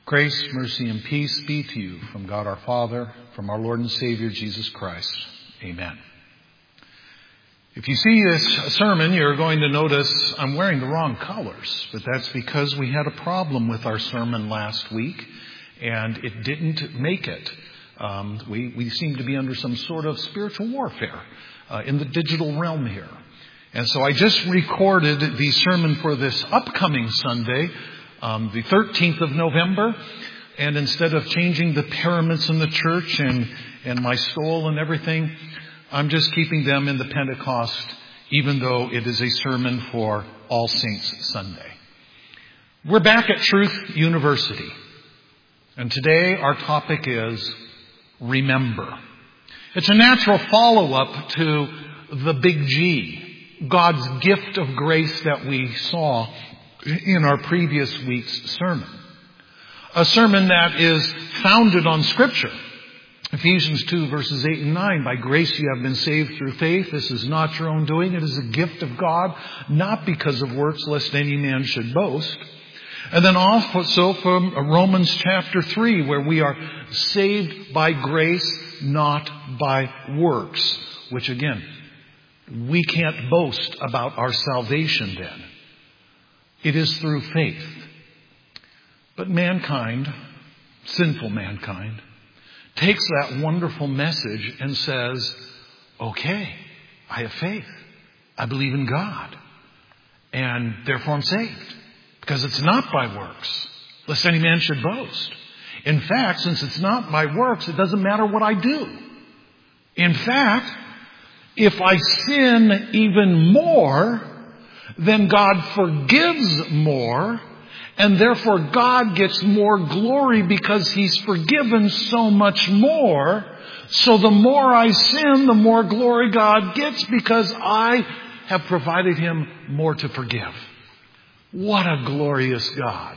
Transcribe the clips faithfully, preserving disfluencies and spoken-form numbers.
Grace, mercy, and peace be to you from God our Father, from our Lord and Savior Jesus Christ. Amen. If you see this sermon, you're going to notice I'm wearing the wrong colors, but that's because we had a problem with our sermon last week, and it didn't make it. Um, we, we seem to be under some sort of spiritual warfare uh, in the digital realm here. And so I just recorded the sermon for this upcoming Sunday, Um, the thirteenth of November, and instead of changing the pyramids in the church and, and my stole and everything, I'm just keeping them in the Pentecost, even though it is a sermon for All Saints Sunday. We're back at Truth University, and today our topic is Remember. It's a natural follow-up to the Big G, God's gift of grace that we saw in our previous week's sermon. A sermon that is founded on Scripture. Ephesians two verses eight and nine. By grace you have been saved through faith. This is not your own doing. It is a gift of God, not because of works, lest any man should boast. And then also from Romans chapter three, where we are saved by grace, not by works. Which again, we can't boast about our salvation then. It is through faith. But mankind, sinful mankind, takes that wonderful message and says, okay, I have faith. I believe in God. And therefore I'm saved. Because it's not by works, lest any man should boast. In fact, since it's not by works, it doesn't matter what I do. In fact, if I sin even more, then God forgives more, and therefore God gets more glory because He's forgiven so much more. So the more I sin, the more glory God gets because I have provided Him more to forgive. What a glorious God.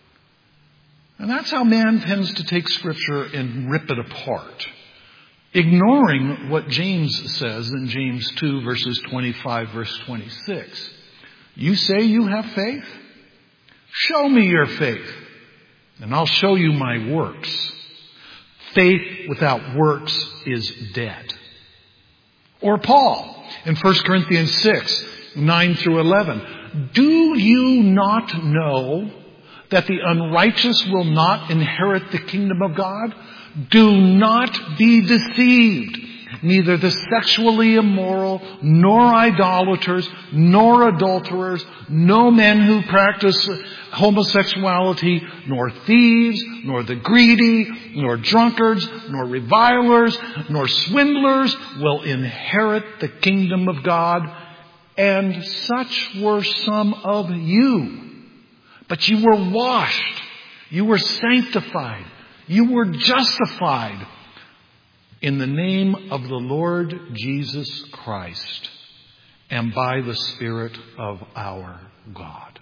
And that's how man tends to take Scripture and rip it apart, ignoring what James says in James two verses twenty-five, verse twenty-six. You say you have faith? Show me your faith, and I'll show you my works. Faith without works is dead. Or Paul in First Corinthians six, nine through eleven. Do you not know that the unrighteous will not inherit the kingdom of God? Do not be deceived. Neither the sexually immoral, nor idolaters, nor adulterers, no men who practice homosexuality, nor thieves, nor the greedy, nor drunkards, nor revilers, nor swindlers will inherit the kingdom of God. And such were some of you. But you were washed, you were sanctified, you were justified in the name of the Lord Jesus Christ and by the Spirit of our God.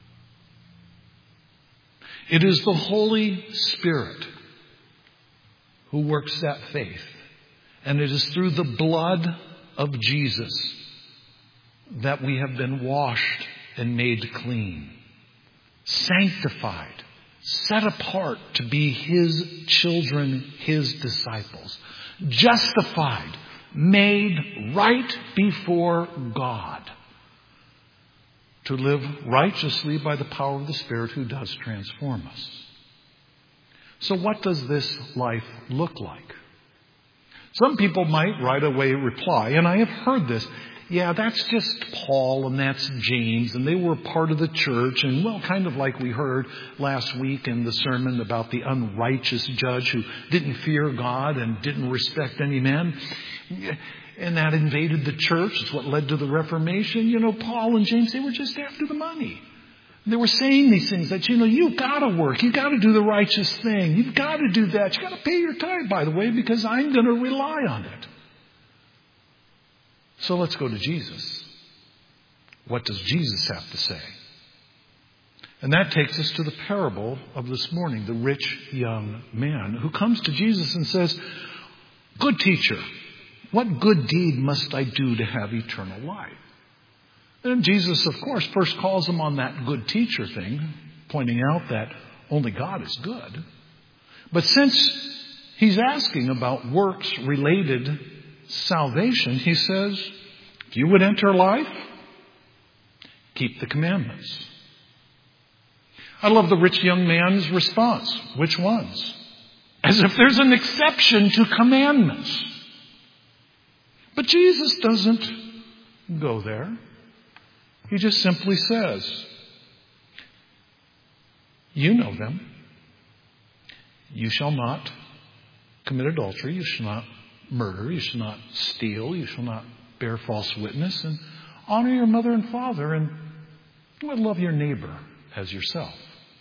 It is the Holy Spirit who works that faith. And it is through the blood of Jesus that we have been washed and made clean, sanctified, set apart to be His children, His disciples. Justified, made right before God, to live righteously by the power of the Spirit who does transform us. So what does this life look like? Some people might right away reply, and I have heard this, yeah, that's just Paul and that's James, and they were part of the church, and well, kind of like we heard last week in the sermon about the unrighteous judge who didn't fear God and didn't respect any man, and that invaded the church. It's what led to the Reformation. You know, Paul and James, they were just after the money. They were saying these things that, you know, you've got to work, you've got to do the righteous thing, you've got to do that, you've got to pay your tithe, by the way, because I'm going to rely on it. So let's go to Jesus. What does Jesus have to say? And that takes us to the parable of this morning, the rich young man who comes to Jesus and says, good teacher, what good deed must I do to have eternal life? And Jesus, of course, first calls him on that good teacher thing, pointing out that Only God is good. But since he's asking about works-related salvation, he says, if you would enter life, keep the commandments. I love the rich young man's response. Which ones? As if there's an exception to commandments. But Jesus doesn't go there. He just simply says, you know them. You shall not commit adultery. You shall not murder. You shall not steal. You shall not bear false witness. And honor your mother and father. And love your neighbor as yourself.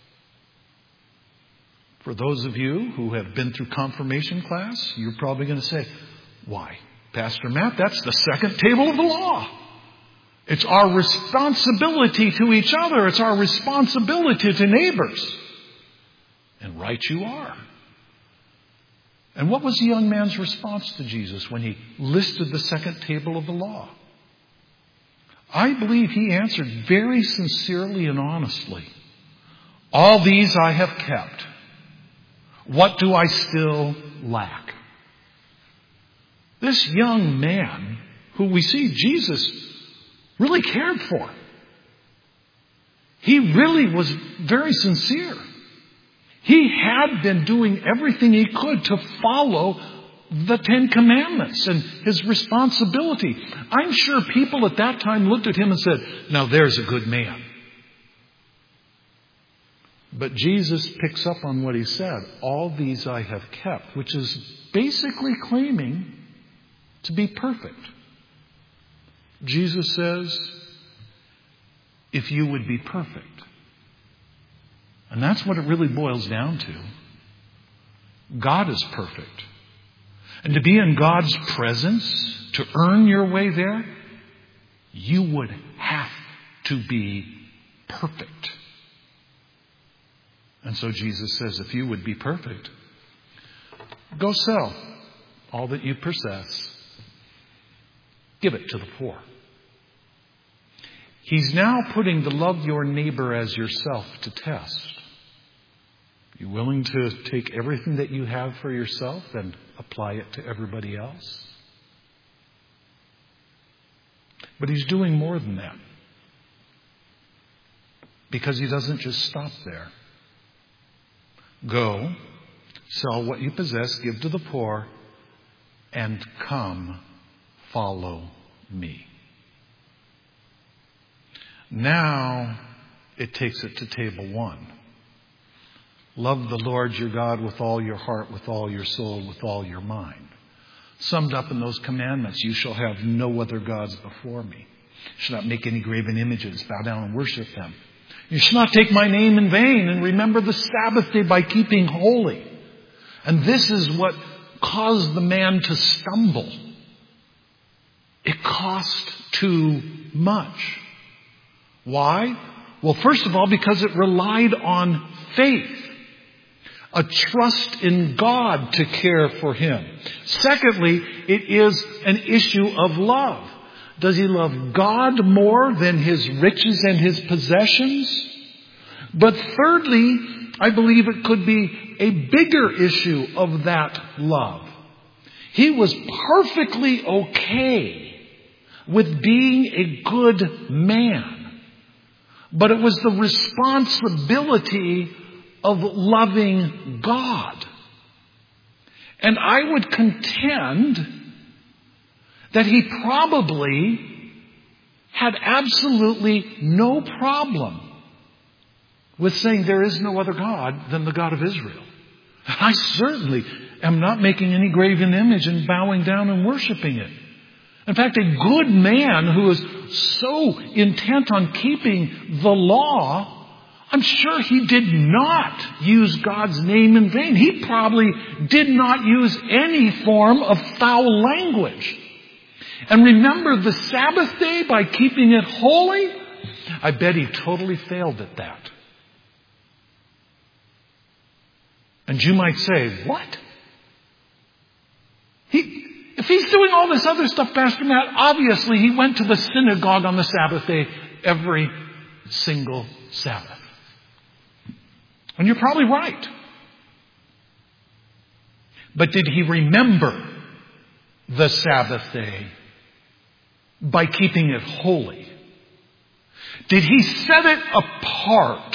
For those of you who have been through confirmation class, you're probably going to say, why, Pastor Matt, that's the second table of the law. It's our responsibility to each other. It's our responsibility to neighbors. And right you are. And what was the young man's response to Jesus when he listed the second table of the law? I believe he answered very sincerely and honestly, all these I have kept. What do I still lack? This young man, who we see Jesus really cared for, he really was very sincere. He had been doing everything he could to follow the Ten Commandments and his responsibility. I'm sure people at that time looked at him and said, now there's a good man. But Jesus picks up on what he said. All these I have kept, which is basically claiming to be perfect. Jesus says, if you would be perfect. And that's what it really boils down to. God is perfect. And to be in God's presence, to earn your way there, you would have to be perfect. And so Jesus says, if you would be perfect, go sell all that you possess. Give it to the poor. He's now putting the love your neighbor as yourself to test. You willing to take everything that you have for yourself and apply it to everybody else? But he's doing more than that. Because he doesn't just stop there. Go, sell what you possess, give to the poor, and come, follow me. Now, it takes it to table one. Love the Lord your God with all your heart, with all your soul, with all your mind. Summed up in those commandments, you shall have no other gods before me. You shall not make any graven images, bow down and worship them. You shall not take my name in vain, and remember the Sabbath day by keeping holy. And this is what caused the man to stumble. It cost too much. Why? Well, first of all, because it relied on faith. A trust in God to care for him. Secondly, it is an issue of love. Does he love God more than his riches and his possessions? But thirdly, I believe it could be a bigger issue of that love. He was perfectly okay with being a good man. But it was the responsibility of loving God. And I would contend that he probably had absolutely no problem with saying there is no other God than the God of Israel. I certainly am not making any graven image and bowing down and worshiping it. In fact, a good man who is so intent on keeping the law, I'm sure he did not use God's name in vain. He probably did not use any form of foul language. And remember the Sabbath day by keeping it holy? I bet he totally failed at that. And you might say, what? He, if he's doing all this other stuff, Pastor Matt, obviously he went to the synagogue on the Sabbath day every single Sabbath. And you're probably right. But did he remember the Sabbath day by keeping it holy? Did he set it apart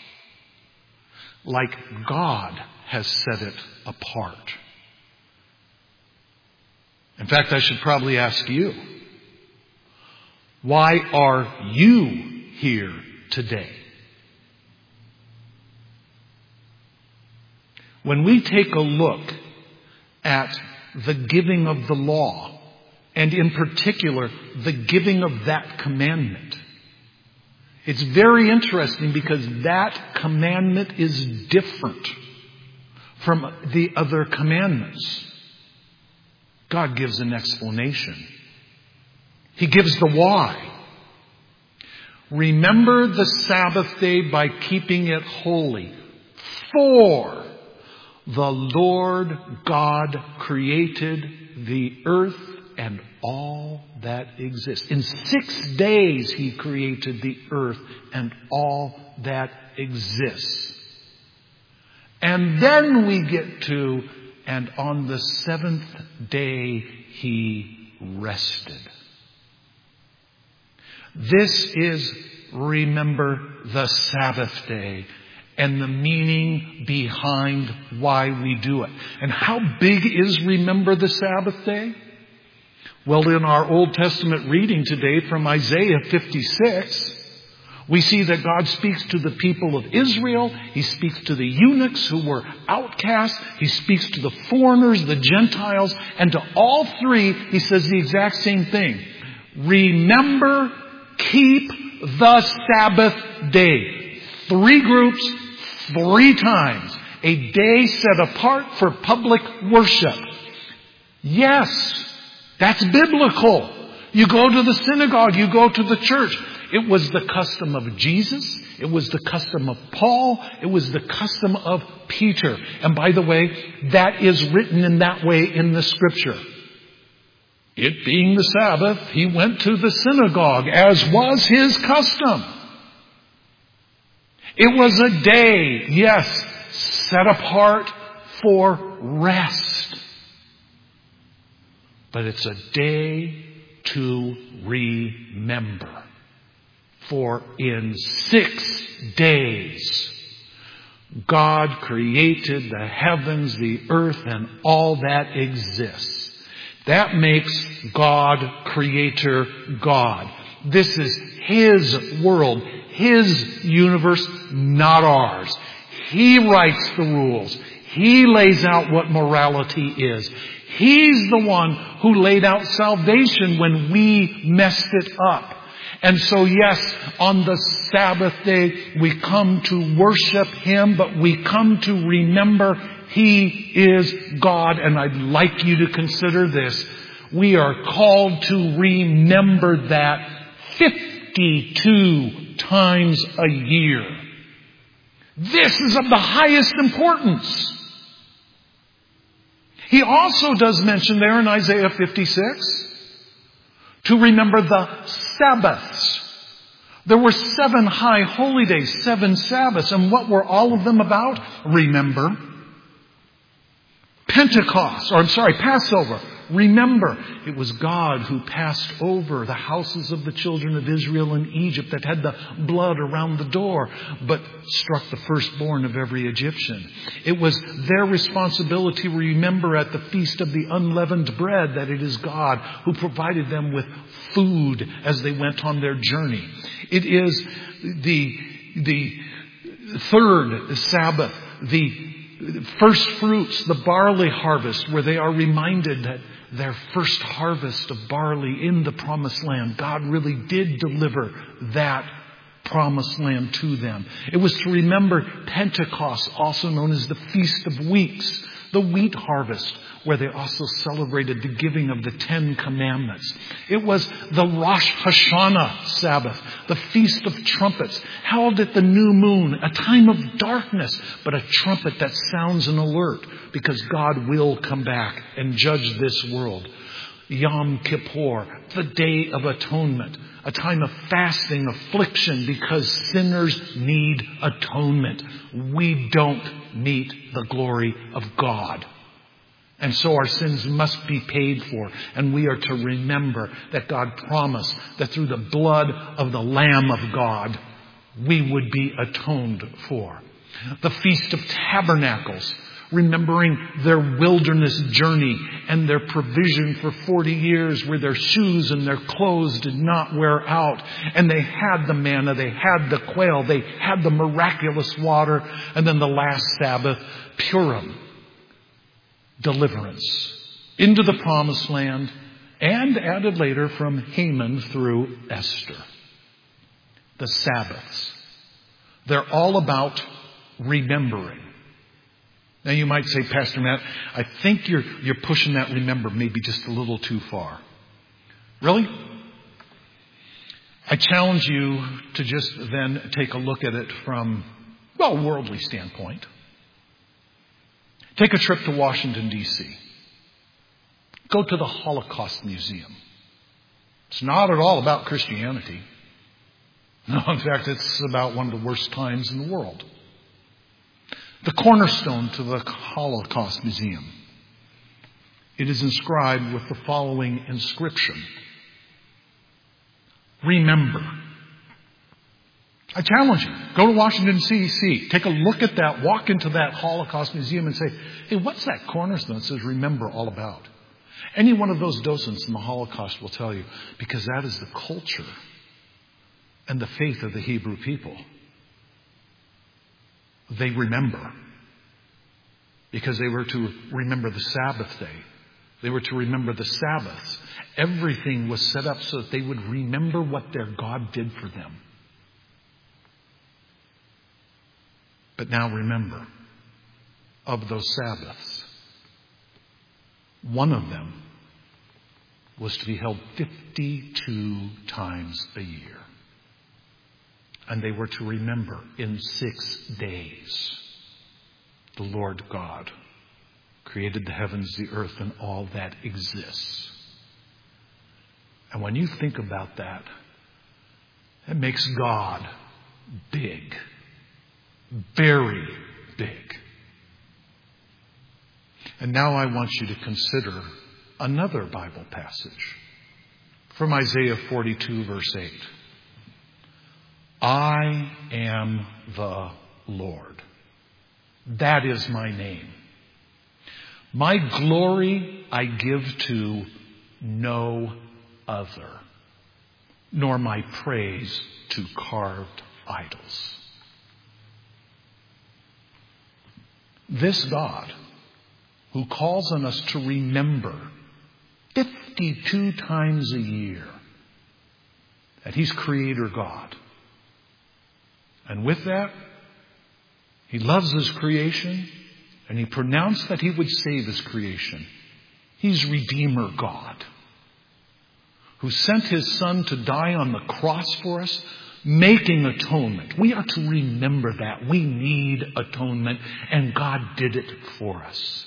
like God has set it apart? In fact, I should probably ask you, why are you here today? When we take a look at the giving of the law, and in particular, the giving of that commandment, it's very interesting because that commandment is different from the other commandments. God gives an explanation. He gives the why. Remember the Sabbath day by keeping it holy. For the Lord God created the earth and all that exists. In six days He created the earth and all that exists. And then we get to, and on the seventh day He rested. This is remember the Sabbath day and the meaning behind why we do it. And how big is remember the Sabbath day? Well, in our Old Testament reading today from Isaiah fifty-six, we see that God speaks to the people of Israel. He speaks to the eunuchs who were outcasts. He speaks to the foreigners, the Gentiles, and to all three, He says the exact same thing. Remember, keep the Sabbath day. Three groups, three times. A day set apart for public worship. Yes, that's biblical. You go to the synagogue, you go to the church. It was the custom of Jesus. It was the custom of Paul. It was the custom of Peter. And by the way, that is written in that way in the Scripture. It being the Sabbath, he went to the synagogue, as was his custom. It was a day, yes, set apart for rest. But it's a day to remember. For in six days, God created the heavens, the earth, and all that exists. That makes God creator God. This is His world, His universe, not ours. He writes the rules. He lays out what morality is. He's the one who laid out salvation when we messed it up. And so yes, on the Sabbath day, we come to worship Him, but we come to remember He is God. And I'd like you to consider this. We are called to remember that fifty-two times a year. This is of the highest importance. He also does mention there in Isaiah fifty-six to remember the Sabbaths. There were seven high holy days, seven Sabbaths. And what were all of them about? Remember. Pentecost, or I'm sorry, Passover. Remember, it was God who passed over the houses of the children of Israel in Egypt that had the blood around the door, but struck the firstborn of every Egyptian. It was their responsibility to remember at the Feast of the Unleavened Bread that it is God who provided them with food as they went on their journey. It is the, the third Sabbath, the first fruits, the barley harvest, where they are reminded that their first harvest of barley in the promised land, God really did deliver that promised land to them. It was to remember Pentecost, also known as the Feast of Weeks, the wheat harvest, where they also celebrated the giving of the Ten Commandments. It was the Rosh Hashanah Sabbath, the Feast of Trumpets, held at the new moon, a time of darkness, but a trumpet that sounds an alert because God will come back and judge this world. Yom Kippur, the Day of Atonement, a time of fasting, affliction, because sinners need atonement. We don't meet the glory of God. And so our sins must be paid for. And we are to remember that God promised that through the blood of the Lamb of God, we would be atoned for. The Feast of Tabernacles, remembering their wilderness journey and their provision for forty years where their shoes and their clothes did not wear out. And they had the manna, they had the quail, they had the miraculous water. And then the last Sabbath, Purim, deliverance into the promised land, and added later from Haman through Esther. The Sabbaths. They're all about remembering. Now you might say, Pastor Matt, I think you're, you're pushing that remember maybe just a little too far. Really? I challenge you to just then take a look at it from, well, a worldly standpoint. Take a trip to Washington, D C Go to the Holocaust Museum. It's not at all about Christianity. No, in fact, it's about one of the worst times in the world. The cornerstone to the Holocaust Museum. It is inscribed with the following inscription. Remember. I challenge you. Go to Washington, D C Take a look at that. Walk into that Holocaust Museum and say, hey, what's that cornerstone that says remember all about? Any one of those docents in the Holocaust will tell you, because that is the culture and the faith of the Hebrew people. They remember. Because they were to remember the Sabbath day. They were to remember the Sabbaths. Everything was set up so that they would remember what their God did for them. But now remember, of those Sabbaths, one of them was to be held fifty-two times a year. And they were to remember in six days. The Lord God created the heavens, the earth, and all that exists. And when you think about that, it makes God big. Very big. And now I want you to consider another Bible passage from Isaiah forty-two, verse eight. I am the Lord. That is my name. My glory I give to no other, nor my praise to carved idols. This God, who calls on us to remember fifty-two times a year that He's Creator God. And with that, He loves His creation, and He pronounced that He would save His creation. He's Redeemer God, who sent His Son to die on the cross for us, making atonement. We are to remember that. We need atonement, and God did it for us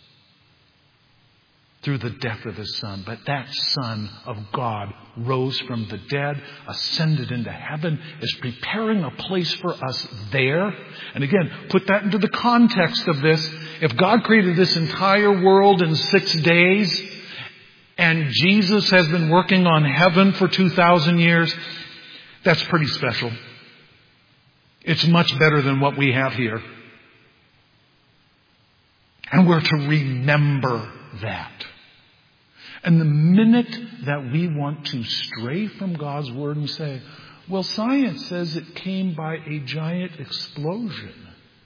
through the death of His Son. But that Son of God rose from the dead, ascended into heaven, is preparing a place for us there. And again, put that into the context of this. If God created this entire world in six days, and Jesus has been working on heaven for two thousand years, that's pretty special. It's much better than what we have here. And we're to remember that. And the minute that we want to stray from God's Word and say, well, science says it came by a giant explosion,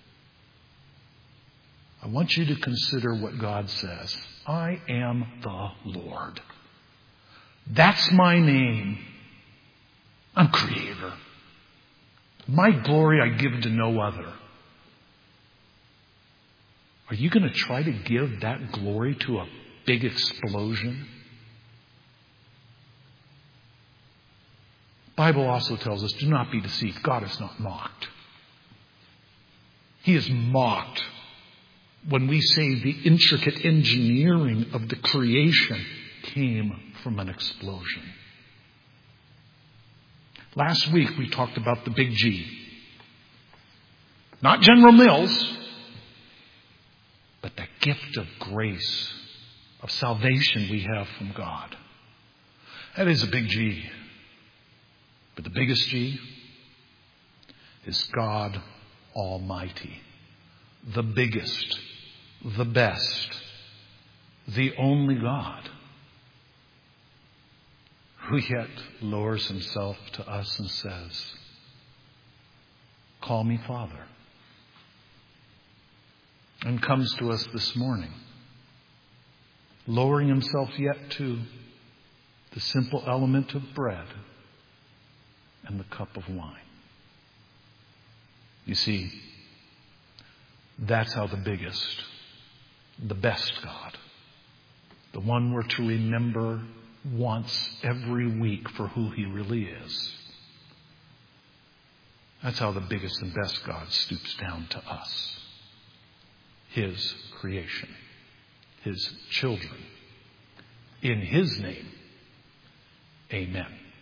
I want you to consider what God says. I am the Lord. That's my name. I'm Creator. My glory I give to no other. Are you going to try to give that glory to a big explosion? The Bible also tells us, do not be deceived. God is not mocked. He is mocked when we say the intricate engineering of the creation came from an explosion. Last week we talked about the big G. Not General Mills, but the gift of grace, of salvation we have from God. That is a big G. But the biggest G is God Almighty. The biggest, the best, the only God, who yet lowers himself to us and says, call me Father. And comes to us this morning, lowering himself yet to the simple element of bread and the cup of wine. You see, that's how the biggest, the best God, the one we're to remember once every week for who he really is. That's how the biggest and best God stoops down to us. His creation, his children. In his name, amen.